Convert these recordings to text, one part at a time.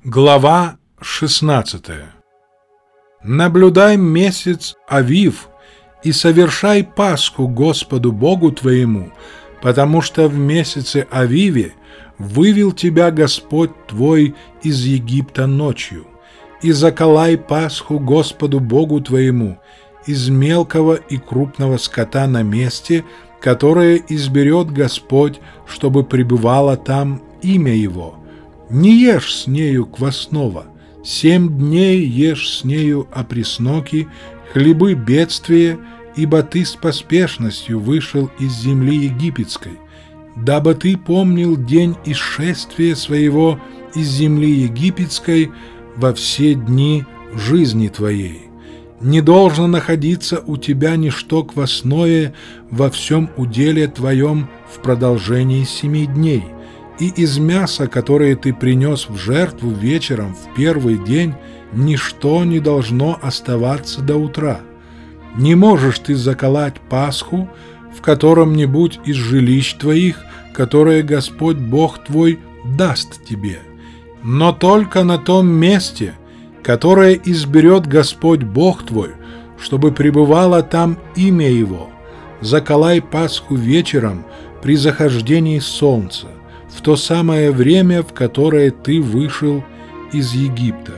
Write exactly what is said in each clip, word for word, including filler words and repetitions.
Глава шестнадцатая. Наблюдай месяц Авив и совершай Пасху Господу Богу твоему, потому что в месяце Авиве вывел тебя Господь твой из Египта ночью. И заколай Пасху Господу Богу твоему из мелкого и крупного скота на месте, которое изберет Господь, чтобы пребывало там имя Его. Не ешь с нею квасного, семь дней ешь с нею опресноки, хлебы бедствия, ибо ты с поспешностью вышел из земли египетской, дабы ты помнил день исшествия своего из земли египетской во все дни жизни твоей. Не должно находиться у тебя ничто квасное во всем уделе твоем в продолжении семи дней. И из мяса, которое ты принес в жертву вечером в первый день, ничто не должно оставаться до утра. Не можешь ты заколоть Пасху в котором-нибудь из жилищ твоих, которое Господь Бог твой даст тебе, но только на том месте, которое изберет Господь Бог твой, чтобы пребывало там имя Его. Заколай Пасху вечером при захождении солнца, в то самое время, в которое ты вышел из Египта,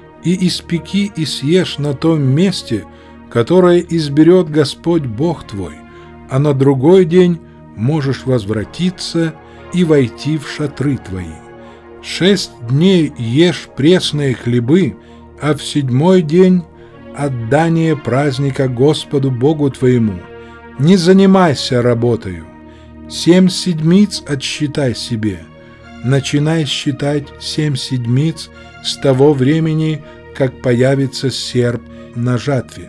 и испеки и съешь на том месте, которое изберет Господь Бог твой, а на другой день можешь возвратиться и войти в шатры твои. Шесть дней ешь пресные хлебы, а в седьмой день отдание праздника Господу Богу твоему. Не занимайся работою. Семь седмиц отсчитай себе. Начинай считать семь седмиц с того времени, как появится серп на жатве.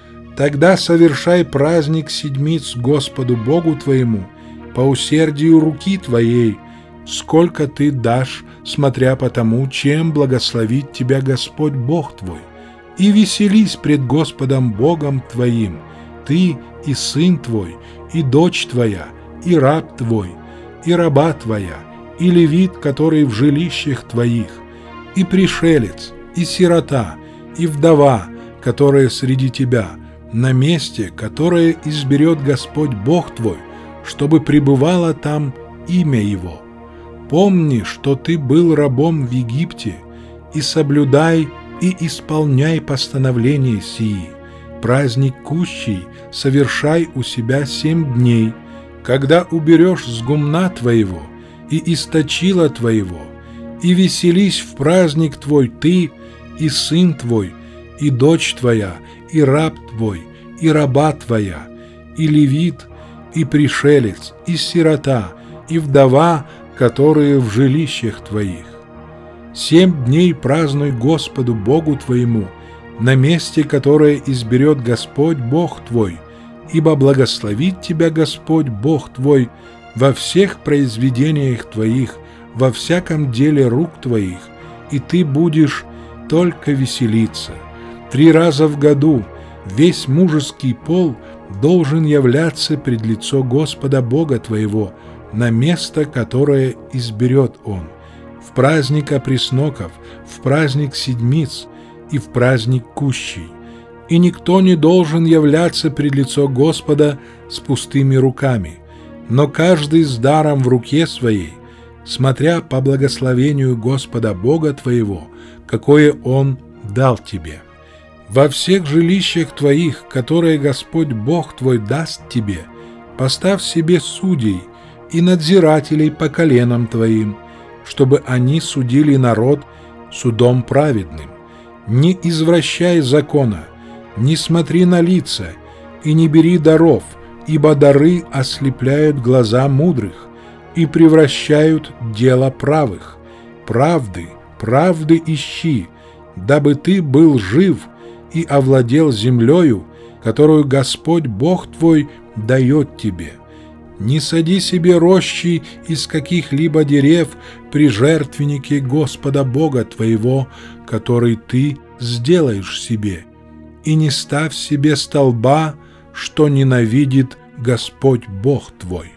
Тогда совершай праздник седмиц Господу Богу твоему по усердию руки твоей, сколько ты дашь, смотря по тому, чем благословит тебя Господь Бог твой. И веселись пред Господом Богом твоим, ты и сын твой, и дочь твоя, и раб твой, и раба твоя, и левит, который в жилищах твоих, и пришелец, и сирота, и вдова, которая среди тебя, на месте, которое изберет Господь Бог твой, чтобы пребывало там имя Его. Помни, что ты был рабом в Египте, и соблюдай и исполняй постановления сии. Праздник кущий совершай у себя семь дней, когда уберешь с гумна твоего и источила твоего, и веселись в праздник твой ты, и сын твой, и дочь твоя, и раб твой, и раба твоя, и левит, и пришелец, и сирота, и вдова, которые в жилищах твоих. Семь дней празднуй Господу Богу твоему на месте, которое изберет Господь Бог твой, ибо благословит тебя Господь Бог твой во всех произведениях твоих, во всяком деле рук твоих, и ты будешь только веселиться. Три раза в году весь мужеский пол должен являться пред лицо Господа Бога твоего на место, которое изберет Он, в праздник опресноков, в праздник седмиц и в праздник кущий. И никто не должен являться пред лицо Господа с пустыми руками, но каждый с даром в руке своей, смотря по благословению Господа Бога твоего, какое Он дал тебе. Во всех жилищах твоих, которые Господь Бог твой даст тебе, поставь себе судей и надзирателей по коленам твоим, чтобы они судили народ судом праведным. Не извращай закона, не смотри на лица и не бери даров, ибо дары ослепляют глаза мудрых и превращают дело правых. Правды, правды ищи, дабы ты был жив и овладел землею, которую Господь Бог твой дает тебе. Не сади себе рощи из каких-либо дерев при жертвеннике Господа Бога твоего, который ты сделаешь себе, и не ставь себе столба, что ненавидит Господь Бог твой.